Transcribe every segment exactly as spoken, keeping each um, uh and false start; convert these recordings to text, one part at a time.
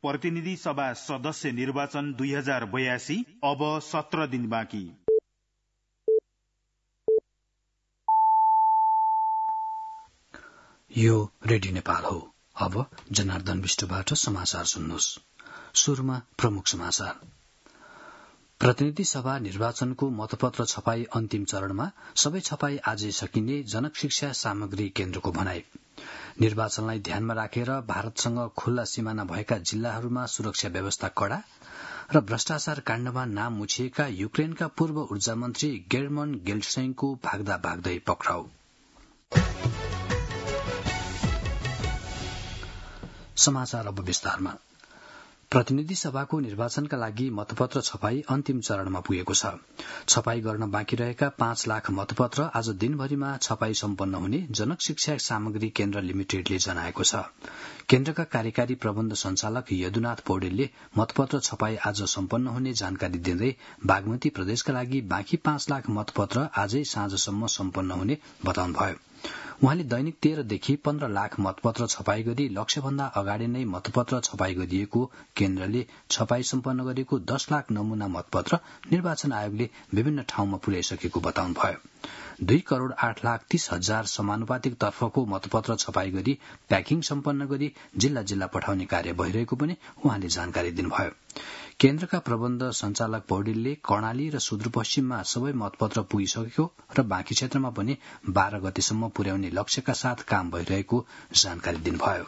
प्रतिनिधि सभा सदस्य निर्वाचन दुई हजार बयासी अब सत्र दिन बाँकी। यो रेडियो नेपाल हो। अब जनार्दन विष्टुबाट समाचार सुन्नुहोस्। सुरुमा प्रमुख समाचार। प्रतिनिधि सभा निर्वाचनको मतपत्र छपाई अन्तिम चरणमा सबै छपाई आजै सकिने जनक शिक्षा सामग्री केन्द्रको भनाई। निर्वाचनलाई ध्यानमा राखेर भारतसँग खुल्ला सिमाना भएका जिल्लाहरूमा सुरक्षा व्यवस्था कड़ा र भ्रष्टाचार काण्डमा नाम मुछिएका युक्रेनका पूर्व ऊर्जा मन्त्री गेर्मन गेल्डस्टाइनको भाग्दा भाग्दै पक्राउ। समाचार अब विस्तारमा। प्रतिनिधि सभाको निर्वाचनका लागि मतपत्र छपाई अन्तिम चरणमा पुगेको छ। छपाई गर्न बाँकी रहेका पाँच लाख मतपत्र आज दिनभरिमा छपाई सम्पन्न हुने जनक शिक्षा सामग्री केन्द्र लिमिटेडले जनाएको छ। केन्द्रका कार्यकारी प्रबन्ध संचालक यदुनाथ पौडेलले मतपत्र छपाई आज सम्पन्न हुने जानकारी दिँदै बागमती प्रदेशका लागि बाँकी पाँच लाख मतपत्र आजै साँझसम्म सम्पन्न हुने बताउनुभयो। उहाँले दैनिक तेह्रदेखि पन्ध्र लाख मतपत्र छपाई गरी लक्ष्यभन्दा अगाडि नै मतपत्र छपाई गरिएको केन्द्रले छपाई सम्पन्न गरेको दश लाख नमूना मतपत्र निर्वाचन आयोगले विभिन्न ठाउँमा पुर्याइसकेको बताउनुभयो। दुई करोड़ आठ लाख तीस हजार समानुपातिक तर्फको मतपत्र छपाई गरी प्याकिङ सम्पन्न गरी जिल्ला जिल्ला पठाउने कार्य भइरहेको पनि उहाँले जानकारी दिनुभयो। केन्द्रका प्रबन्ध संचालक पौडेलले कर्णाली र सुदूरपश्चिममा सबै मतपत्र पुगिसकेको र बाँकी क्षेत्रमा पनि बाह्र गतेसम्म पुर्याउने लक्ष्यका साथ काम भइरहेको जानकारी दिनुभयो।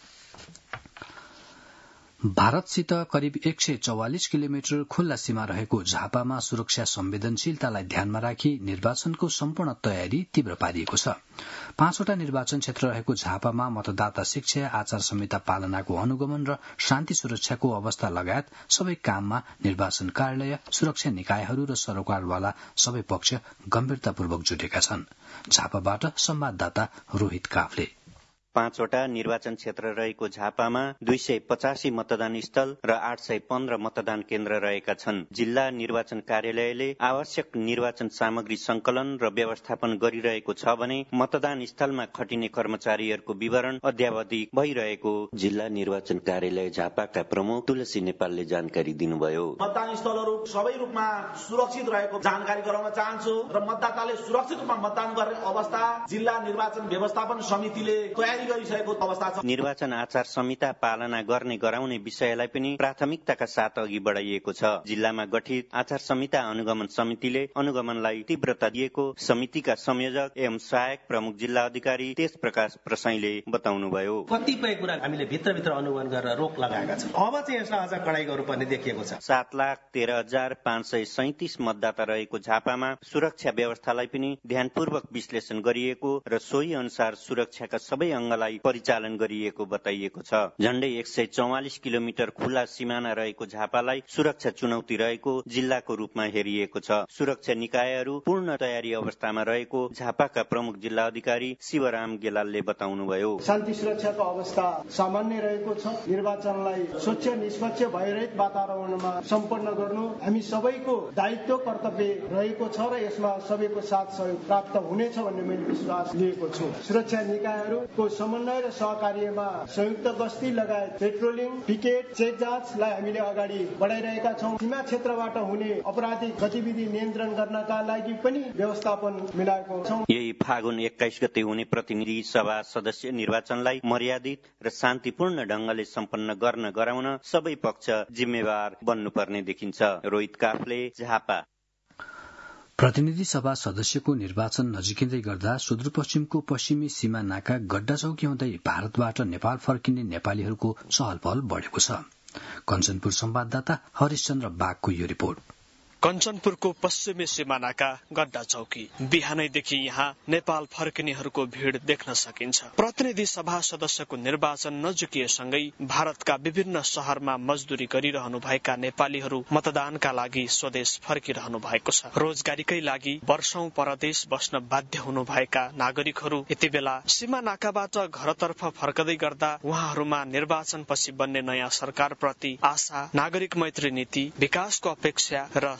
भारतसित करिब एक सय चौवालिस किलोमिटर खुल्ला सीमा रहेको झापामा सुरक्षा संवेदनशीलतालाई ध्यानमा राखी निर्वाचनको सम्पूर्ण तयारी तीव्र पारिएको छ। पाँचवटा निर्वाचन क्षेत्र रहेको झापामा मतदाता शिक्षा, आचार संहिता पालनाको अनुगमन र शान्ति सुरक्षाको अवस्था लगायत सबै काममा निर्वाचन कार्यालय, सुरक्षा निकायहरू र सरकारवाला सबै पक्ष गम्भीरतापूर्वक जुटेका छन्। झापाबाट संवाददाता रोहित काफले। पाँचवटा निर्वाचन क्षेत्र रहेको झापामा दुई सय पचासी मतदान स्थल र आठ सय पन्ध्र मतदान केन्द्र रहेका छन्। जिल्ला निर्वाचन कार्यालयले आवश्यक निर्वाचन सामग्री संकलन र व्यवस्थापन गरिरहेको छ भने मतदान स्थलमा खटिने कर्मचारीहरूको विवरण अद्यावधि भइरहेको जिल्ला निर्वाचन कार्यालय झापाका प्रमुख तुलसी नेपालले जानकारी दिनुभयो। मतदान स्थलहरू सबै रूपमा सुरक्षित रहेको जानकारी गराउन चाहन्छु र मतदाताले सुरक्षित रूपमा मतदान गर्ने अवस्था जिल्ला निर्वाचन व्यवस्थापन समितिले तयारी निर्वाचन आचार संहिता पालना गर्ने गराउने विषयलाई पनि प्राथमिकताका साथ अघि बढाइएको छ। जिल्लामा गठित आचार संहिता अनुगमन समितिले अनुगमनलाई तीव्रता दिएको समितिका संयोजक एवं सहायक प्रमुख जिल्ला अधिकारी तेज प्रकाश प्रसाईले बताउनुभयो। कतिपय कुरा हामीले भित्रभित्र अनुगमन गरेर रोक लगाएका छौँ। अब चाहिँ यसलाई अझ कडाई गर्नुपर्ने देखिएको छ। सात लाख तेह्र हजार पाँच सय सैतिस मतदाता रहेको झापामा सुरक्षा व्यवस्थालाई पनि ध्यानपूर्वक विश्लेषण गरिएको र सोही अनुसार सुरक्षाका सबै अङ्ग परिचालन गरिएको बताइएको छ। झण्डै एक सय चौवालिस किलोमिटर खुल्ला सिमाना रहेको झापालाई सुरक्षा चुनौती रहेको जिल्लाको रूपमा हेरिएको छ। सुरक्षा निकायहरू पूर्ण तयारी अवस्थामा रहेको झापाका प्रमुख जिल्ला अधिकारी शिवराम गेलालले बताउनुभयो। शान्ति सुरक्षाको अवस्था सामान्य रहेको छ। निर्वाचनलाई स्वच्छ निष्पक्ष भयरहित वातावरणमा सम्पन्न गर्नु हामी सबैको दायित्व कर्तव्य रहेको छ र यसमा सबैको साथ सहयोग प्राप्त हुनेछ भन्ने मैले विश्वास लिएको छु। सुरक्षा निकायहरूको समन्वय र सहकार्यमा संयुक्त गस्ती लगायत पेट्रोलिङ, पिकेट, चेक जाँचलाई हामीले अगाडि बढाइरहेका छौँ। सीमा क्षेत्रबाट हुने अपराधिक गतिविधि नियन्त्रण गर्नका लागि पनि व्यवस्थापन मिलाएको छौँ। यही फागुन एक्काइस गते हुने प्रतिनिधि सभा सदस्य निर्वाचनलाई मर्यादित र शान्तिपूर्ण ढंगले सम्पन्न गर्न गराउन सबै पक्ष जिम्मेवार बन्नुपर्ने देखिन्छ। रोहित काफले, झापा। प्रतिनिधि सभा सदस्यको निर्वाचन नजिकिँदै गर्दा सुदूरपश्चिमको पश्चिमी सीमा नाका गड्डा चौकी हुँदै भारतबाट नेपाल फर्किने नेपालीहरूको चहल पहल बढ़ेको छ। कञ्चनपुर संवाददाता हरिशचन्द्र बागको यो रिपोर्ट। कञ्चनपुरको पश्चिमी सिमानाका गड्डा चौकी बिहानैदेखि यहाँ नेपाल फर्किनेहरूको भीड़ देख्न सकिन्छ। प्रतिनिधि सभा सदस्यको निर्वाचन नजिकिएसँगै भारतका विभिन्न शहरमा मजदुरी गरिरहनु भएका नेपालीहरू मतदानका लागि स्वदेश फर्किरहनु भएको छ। रोजगारीकै लागि वर्षौं परदेश बस्न बाध्य हुनु भएका नागरिकहरू यति बेला सिमानाकाबाट घरतर्फ फर्कदै गर्दा उहाँहरूमा निर्वाचनपछि बन्ने नयाँ सरकारप्रति आशा, नागरिक मैत्री नीति, विकासको अपेक्षा र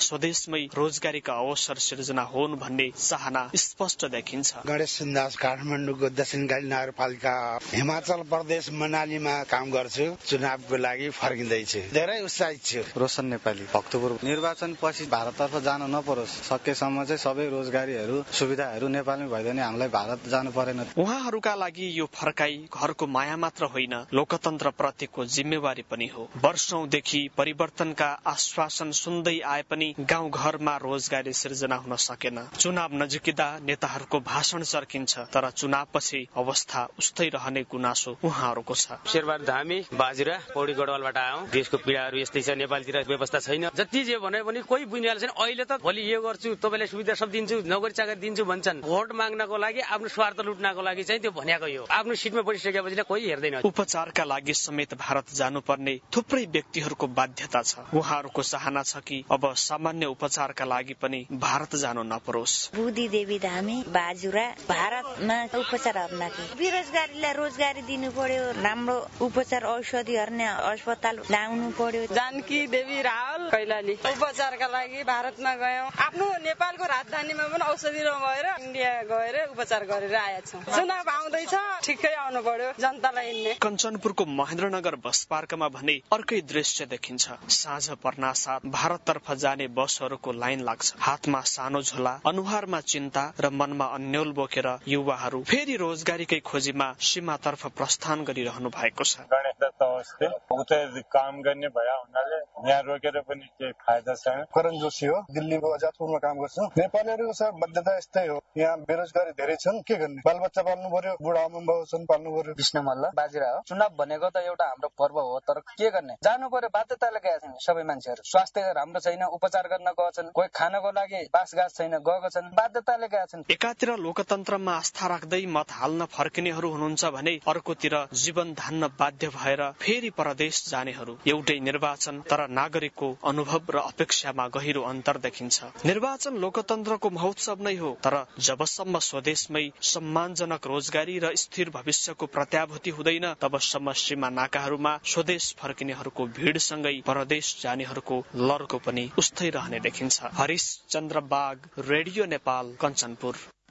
स्वदेशमै रोजगारीका अवसर सिर्जना होन् भन्ने चाहना स्पष्ट देखिन्छ। गणेश सुन्दास काठमाडौँको दक्षिणकाली नगरपालिका हिमाचल प्रदेश मनालीमा काम गर्छु। चुनावको लागि फर्किँदैछु। धेरै उत्साहित छु। रोशन नेपाली भक्तपुर। निर्वाचन पछि भारततर्फ जान नपरोस्, सकेसम्म चाहिँ सबै रोजगारीहरू सुविधाहरू नेपालमै भइदियो भने हामीलाई भारत जानु परेन। उहाँहरूका लागि यो फर्काई घरको माया मात्र होइन, लोकतन्त्र प्रतिको जिम्मेवारी पनि हो। वर्षौंदेखि परिवर्तनका आश्वासन सुन्दै आए पनि गाउँ घरमा रोजगारी सिर्जना हुन सकेन। चुनाव नजिकिँदा नेताहरूको भाषण चर्किन्छ, तर चुनावपछि अवस्था उस्तै रहने गुनासो उहाँहरूको छ। शेरबहादुर धामी बाजुरा पौडी गढवालबाट आयौं। देशको पीडाहरू यस्तै छ, नेपालतिर व्यवस्था छैन। जति जे भने पनि कोही बुझ्नेवाला छैन। अहिले त भोलि यो गर्छु, तपाईँलाई सुविधा सब दिन्छु, नोकरी चाकरी दिन्छु भन्छन्। भोट माग्नको लागि, आफ्नो स्वार्थ लुट्नको लागि चाहिँ त्यो भनेको यो। आफ्नो सिटमा बसिसकेपछि कोही हेर्दैन। उपचारका लागि समेत भारत जानुपर्ने थुप्रै व्यक्तिहरूको बाध्यता छ। उहाँहरूको चाहना छ कि अब सामान्य उपचारका लागि पनि भारत जानु नपरोस्। बुद्धि देवी धामी बाजुरा भारतमा उपचार हर्नकी बेरोजगारीलाई रोजगारी दिनु पर्यो, राम्रो उपचार औषधि हर्ने अस्पताल ल्याउनु पर्यो। जानकी देवी रावल कैलाली उपचारका लागि भारतमा गयौं। आफ्नो नेपालको राजधानीमा पनि औषधि नभएर इन्डिया गएर उपचार गरेर आएका छौं। चुनाव आउँदैछ, ठिकै आउनु पर्यो जनतालाई हिँड्ने। कञ्चनपुरको महेन्द्रनगर बस पार्कमा भने अर्कै दृश्य देखिन्छ। साँझ पर्नासाथ भारततर्फ जाने बसहरूको लाइन लाग्छ। हातमा सानो झोला, अनुहारमा चिन्ता र मनमा अन्यल बोकेर युवाहरू फेरि रोजगारीकै खोजीमा सीमातर्फ प्रस्थान गरिरहनु भएको छ। गणेश दत्त अवस्थी उतै काम गर्ने भए हुनाले यहाँ रोकेर पनि केही फाइदा छैन। करण जोशी हो, दिल्लीको आजादपुरमा काम गर्छु। नेपालीहरूको सर बाध्यता यस्तै हो, यहाँ बेरोजगारी धेरै छन्, के गर्ने? बालबच्चा पाल्नु पर्यो, बुढा आमाबाउ छन् पाल्नु पर्यो। विष्णु मल्ल बाजुरा हो। चुनाव भनेको त एउटा हाम्रो पर्व हो, तर के गर्ने? जानु पर्यो, बाध्यताले गएका छन् सबै मान्छेहरू। स्वास्थ्य राम्रो छैन, उपचार गर्न गएको छन्। कोही खानको लागि बासगास छैन, गएको छन्, बाध्यताले गएका छन्। एकातिर लोकतन्त्रमा आस्था राख्दै मत हाल्न फर्किनेहरू हुनुहुन्छ भने अर्कोतिर जीवन धान्न बाध्य भएर फेरि परदेश जानेहरू। एउटै निर्वाचन, तर नागरिकको अनुभव र अपेक्षामा गहिरो अन्तर देखिन्छ। निर्वाचन लोकतन्त्रको महोत्सव नै हो, तर जबसम्म स्वदेशमै सम्मानजनक रोजगारी र स्थिर भविष्यको प्रत्याभूति हुँदैन, तबसम्म सीमा नाकाहरूमा स्वदेश फर्किनेहरूको भीड़सँगै परदेश जानेहरूको लर्को पनि उस्तै रहने देखिन्छ। हरिश चन्द्र बाग, रेडियो नेपाल, कञ्चनपुर।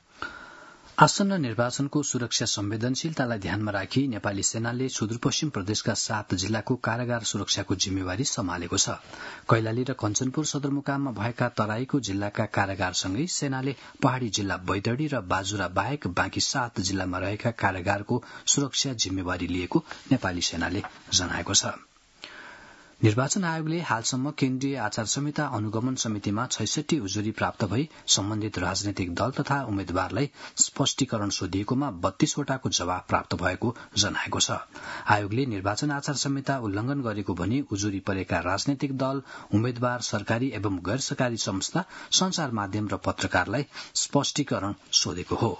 आसन्न निर्वाचनको सुरक्षा संवेदनशीलतालाई ध्यानमा राखी नेपाली सेनाले सुदूरपश्चिम प्रदेशका सात जिल्लाको कारागार सुरक्षाको जिम्मेवारी सम्हालेको छ। कैलाली र कञ्चनपुर सदरमुकाममा भएका तराईको जिल्लाका कारागारसँगै सेनाले पहाड़ी जिल्ला बैतडी र बाजुरा बाहेक बाँकी सात जिल्लामा रहेका कारागारको सुरक्षा जिम्मेवारी लिएको नेपाली सेनाले जनाएको छ। निर्वाचन आयोगले हालसम्म केन्द्रीय आचार संहिता अनुगमन समितिमा छैसठी उजुरी प्राप्त भई सम्बन्धित राजनैतिक दल तथा उम्मेद्वारलाई स्पष्टीकरण सोधिएकोमा बत्तीसवटाको जवाब प्राप्त भएको जनाएको छ। आयोगले निर्वाचन आचार संहिता उल्लंघन गरेको भनी उजुरी परेका राजनैतिक दल, उम्मेद्वार, सरकारी एवं गैर सरकारी संस्था, संचार माध्यम र पत्रकारलाई स्पष्टीकरण सोधेको हो।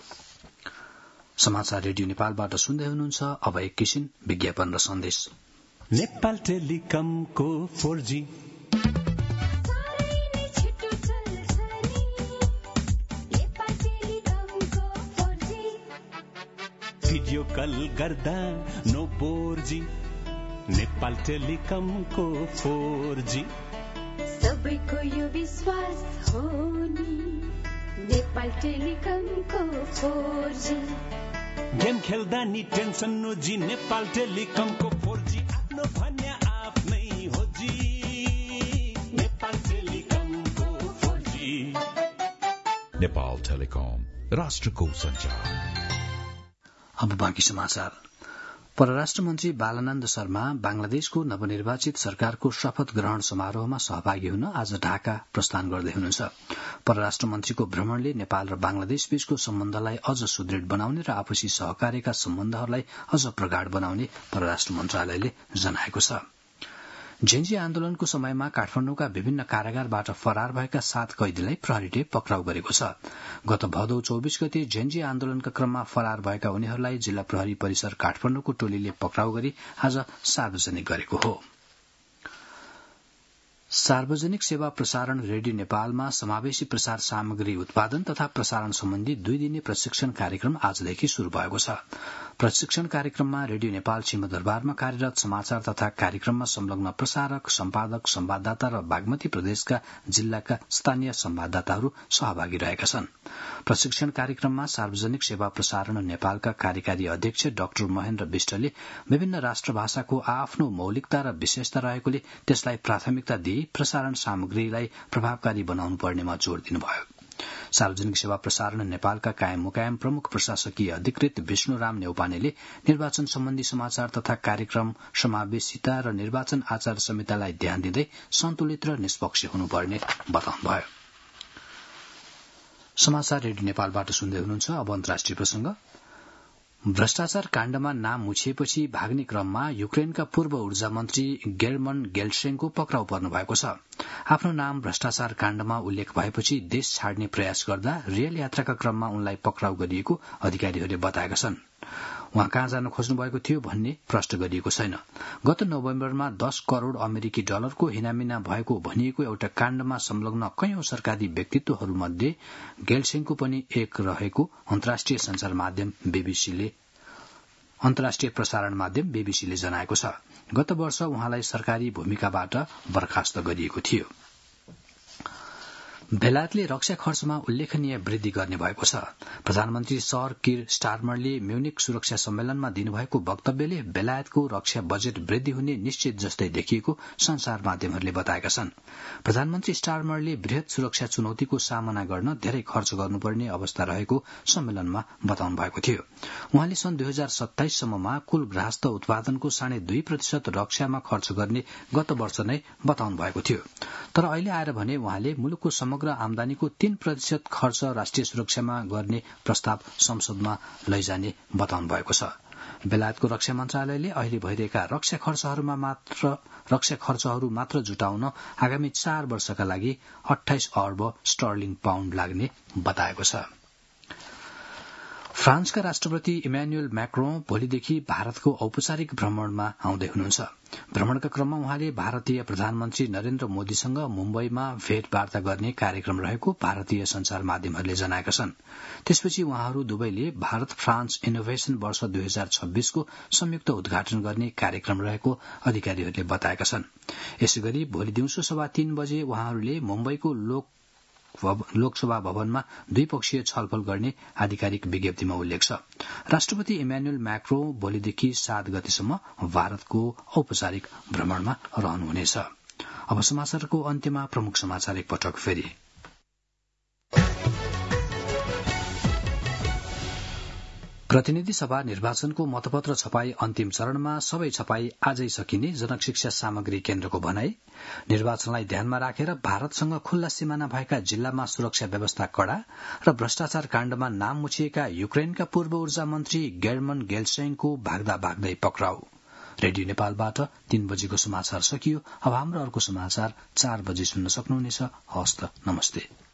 समाचार रेडियो नेपालबाट सुन्दै हुनुहुन्छ। अब एकैछिन विज्ञापन र सन्देश। नेपाल टेलिकमको फोर जी भिडियो कल गर्दा नो बोर जी। नेपाल टेलिकमको फोर जी सबैको यो विश्वास हो नि। नेपाल टेलिकमको फोर जी गेम खेल्दा नि टेन्सन नो जी। नेपाल टेलिकमको फोर जी आफ्नो भन्या आफ्नै हो जी। नेपाल टेलिकमको फोर जी। नेपाल टेलिकम, राष्ट्रको संचार। अब बाँकी समाचार। परराष्ट्र मन्त्री बालानन्द शर्मा बांग्लादेशको नवनिर्वाचित सरकारको शपथ ग्रहण समारोहमा सहभागी हुन आज ढाका प्रस्थान गर्दै हुनुहुन्छ। परराष्ट्र मन्त्रीको भ्रमणले नेपाल र बांग्लादेश बीचको सम्बन्धलाई अझ सुदृढ़ बनाउने र आपसी सहकार्यका सम्बन्धहरूलाई अझ प्रगाढ़ बनाउने परराष्ट्र मन्त्रालयले जनाएको छ। जेन्जी आन्दोलनको समयमा काठमाडौँका विभिन्न कारागारबाट फरार भएका सात कैदीलाई प्रहरीले पक्राउ गरेको छ। गत भदौ चौबीस गते जेन्जी आन्दोलनका क्रममा फरार भएका उनीहरूलाई जिल्ला प्रहरी परिसर काठमाडौँको टोलीले पक्राउ गरी आज सार्वजनिक गरेको हो। सार्वजनिक सेवा प्रसारण रेडियो नेपालमा समावेशी प्रसार सामग्री उत्पादन तथा प्रसारण सम्बन्धी दुई दिने प्रशिक्षण कार्यक्रम आजदेखि शुरू भएको छ। प्रशिक्षण कार्यक्रममा रेडियो नेपाल सिंहदरबारमा कार्यरत समाचार तथा कार्यक्रममा संलग्न प्रसारक, सम्पादक, संवाददाता र बागमती प्रदेशका जिल्लाका स्थानीय संवाददाताहरू सहभागी रहेका छन्। प्रशिक्षण कार्यक्रममा सार्वजनिक सेवा प्रसारण नेपालका कार्यकारी अध्यक्ष डाक्टर महेन्द्र विष्टले विभिन्न राष्ट्रभाषाको आआफ्नो मौलिकता र विशेषता रहेकोले त्यसलाई प्राथमिकता दिई प्रसारण सामग्रीलाई प्रभावकारी बनाउनु पर्नेमा जोड़ दिनुभयो। सार्वजनिक सेवा प्रसारण नेपालका कायम मुकायम प्रमुख प्रशासकीय अधिकृत विष्णुराम नेउपानेले निर्वाचन सम्बन्धी समाचार तथा कार्यक्रम समावेशिता र निर्वाचन आचार संहितालाई ध्यान दिँदै सन्तुलित र निष्पक्ष हुनुपर्ने बताउनुभयो। समाचार रेडियो नेपालबाट सुन्दै हुनुहुन्छ। अब अन्तर्राष्ट्रिय प्रसंग। भ्रष्टाचार काण्डमा नाम मुछिएपछि भाग्ने क्रममा युक्रेनका पूर्व ऊर्जा मन्त्री गेर्मन गेल्सेनको पक्राउ पर्नु भएको छ। आफ्नो नाम भ्रष्टाचार काण्डमा उल्लेख भएपछि देश छाड्ने प्रयास गर्दा रेल यात्राका क्रममा उनलाई पक्राउ गरिएको अधिकारीहरूले बताएका छन्। उहाँ कहाँ जान खोज्नु भएको थियो भन्ने प्रश्न गरिएको छैन। गत नोभेम्बरमा दस करोड़ अमेरिकी डलरको हिनामिना भएको भनिएको एउटा काण्डमा संलग्न कैयौं सरकारी व्यक्तित्वहरूमध्ये गेल्सेनको पनि एक रहेको अन्तर्राष्ट्रिय संचार माध्यम बीबीसीले अन्तर्राष्ट्रिय प्रसारण माध्यम बीबीसीले जनाएको छ। गत वर्ष उहाँलाई सरकारी भूमिकाबाट बर्खास्त गरिएको थियो। बेलायतले रक्षा खर्चमा उल्लेखनीय वृद्धि गर्ने भएको छ। प्रधानमन्त्री सर किर स्टारमरले म्युनिक सुरक्षा सम्मेलनमा दिनुभएको वक्तव्यले बेलायतको रक्षा बजेट वृद्धि हुने निश्चित जस्तै देखिएको संसार माध्यमहरूले बताएका छन्। प्रधानमन्त्री स्टारमरले वृहत सुरक्षा चुनौतीको सामना गर्न धेरै खर्च गर्नुपर्ने अवस्था रहेको सम्मेलनमा बताउनु भएको थियो। उहाँले सन् दुई हजार सत्ताइस सम्ममा कुल गृहस्थ उत्पादनको साढे दुई प्रतिशत रक्षामा खर्च गर्ने गत वर्ष नै बताउनु भएको थियो। तर अहिले आएर भने उहाँले मुलुकको समग्र आमदानीको तीन प्रतिशत खर्च राष्ट्रिय सुरक्षामा गर्ने प्रस्ताव संसदमा लैजाने बताउनु भएको छ। बेलायतको रक्षा मन्त्रालयले अहिले भइरहेका रक्षा खर्चहरूमा मात्र रक्षा खर्चहरू मात्र जुटाउन आगामी चार वर्षका लागि अठाइस अर्ब स्टर्लिङ पाउण्ड लाग्ने बताएको छ। फ्रान्सका राष्ट्रपति इमानुएल मैक्रों भोलिदेखि भारतको औपचारिक भ्रमणमा आउँदै हुनुहुन्छ। भ्रमणका क्रममा उहाँले भारतीय प्रधानमन्त्री नरेन्द्र मोदीसँग मुम्बईमा भेटवार्ता गर्ने कार्यक्रम रहेको भारतीय संचार माध्यमहरूले जनाएका छन्। त्यसपछि उहाँहरू दुवैले भारत फ्रान्स इनोभेशन वर्ष दुई हजार छब्बीसको संयुक्त उद्घाटन गर्ने कार्यक्रम रहेको अधिकारीहरूले बताएका छन्। यसैगरी भोलि दिउँसो सवा तीन बजे उहाँहरूले मुम्बईको लोक लोकसभा भवनमा द्विपक्षीय छलफल गर्ने आधिकारिक विज्ञप्तिमा उल्लेख छ। राष्ट्रपति इमानुएल मैक्रों भोलिदेखि सात गतेसम्म भारतको औपचारिक भ्रमणमा रहनुहुनेछ। अब समाचारको अन्त्यमा प्रमुख समाचार एकपटक फेरि। प्रतिनिधि सभा निर्वाचनको मतपत्र छपाई अन्तिम चरणमा सबै छपाई आजै सकिने जनशिक्षा सामग्री केन्द्रको भनाई। निर्वाचनलाई ध्यानमा राखेर भारतसँग खुल्ला सिमाना भएका जिल्लामा सुरक्षा व्यवस्था कड़ा र भ्रष्टाचार काण्डमा नाम मुछिएका युक्रेनका पूर्व ऊर्जा मन्त्री गेर्मन गेल्सेनको भाग्दा भाग्दै पक्राउ। रेडियो नेपालबाट तीन बजेको समाचार सकियो। अब हाम्रो अर्को समाचार चार बजे सुन्न सक्नुहुनेछ। हस्त नमस्ते।